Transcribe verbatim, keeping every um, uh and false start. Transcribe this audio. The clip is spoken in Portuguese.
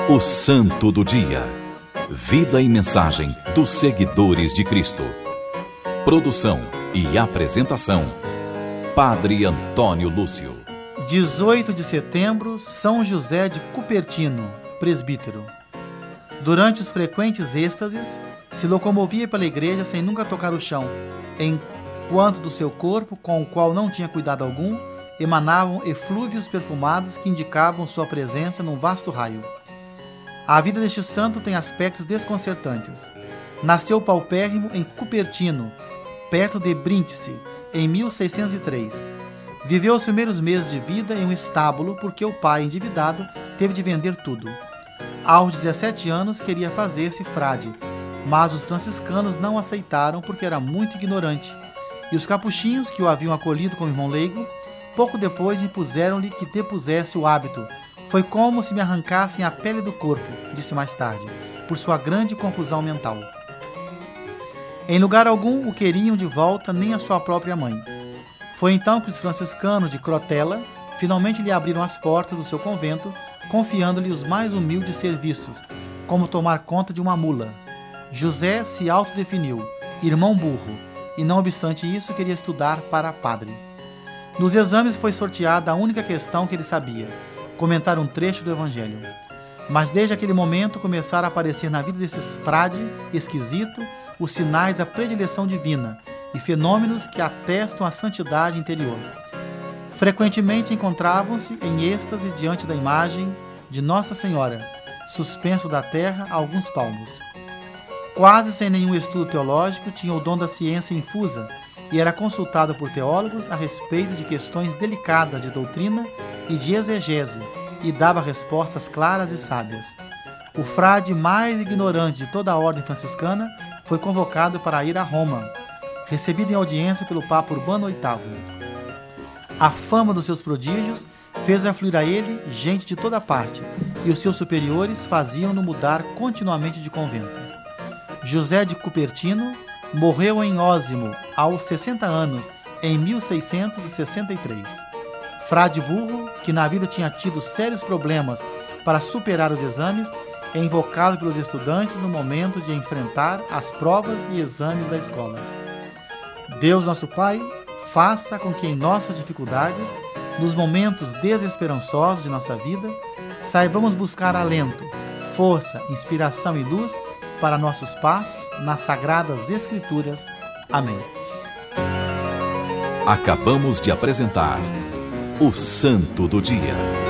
O Santo do Dia. Vida e mensagem dos seguidores de Cristo. Produção e apresentação: Padre Antônio Lúcio. dezoito de setembro, São José de Cupertino, presbítero. Durante os frequentes êxtases, se locomovia pela igreja sem nunca tocar o chão, enquanto do seu corpo, com o qual não tinha cuidado algum, emanavam eflúvios perfumados que indicavam sua presença num vasto raio. A vida deste santo tem aspectos desconcertantes. Nasceu paupérrimo em Cupertino, perto de Brindisi, em mil seiscentos e três. Viveu os primeiros meses de vida em um estábulo porque o pai, endividado, teve de vender tudo. Aos dezessete anos queria fazer-se frade, mas os franciscanos não aceitaram porque era muito ignorante, e os capuchinhos, que o haviam acolhido como irmão leigo, pouco depois impuseram-lhe que depusesse o hábito. Foi como se me arrancassem a pele do corpo, disse mais tarde, por sua grande confusão mental. Em lugar algum o queriam de volta, nem a sua própria mãe. Foi então que os franciscanos de Crotela finalmente lhe abriram as portas do seu convento, confiando-lhe os mais humildes serviços, como tomar conta de uma mula. José se autodefiniu, irmão burro, e não obstante isso queria estudar para padre. Nos exames foi sorteada a única questão que ele sabia: comentar um trecho do Evangelho. Mas desde aquele momento começaram a aparecer na vida desse frade esquisito os sinais da predileção divina e fenômenos que atestam a santidade interior. Frequentemente encontravam-se em êxtase diante da imagem de Nossa Senhora, suspenso da terra a alguns palmos. Quase sem nenhum estudo teológico, tinha o dom da ciência infusa e era consultado por teólogos a respeito de questões delicadas de doutrina e de exegese, e dava respostas claras e sábias. O frade mais ignorante de toda a ordem franciscana foi convocado para ir a Roma, recebido em audiência pelo Papa Urbano oitavo. A fama dos seus prodígios fez afluir a ele gente de toda parte, e os seus superiores faziam-no mudar continuamente de convento. José de Cupertino morreu em Osimo aos sessenta anos, em mil seiscentos e sessenta e três. Frade burro, que na vida tinha tido sérios problemas para superar os exames, é invocado pelos estudantes no momento de enfrentar as provas e exames da escola. Deus nosso Pai, faça com que em nossas dificuldades, nos momentos desesperançosos de nossa vida, saibamos buscar alento, força, inspiração e luz para nossos passos nas Sagradas Escrituras. Amém. Acabamos de apresentar o Santo do Dia.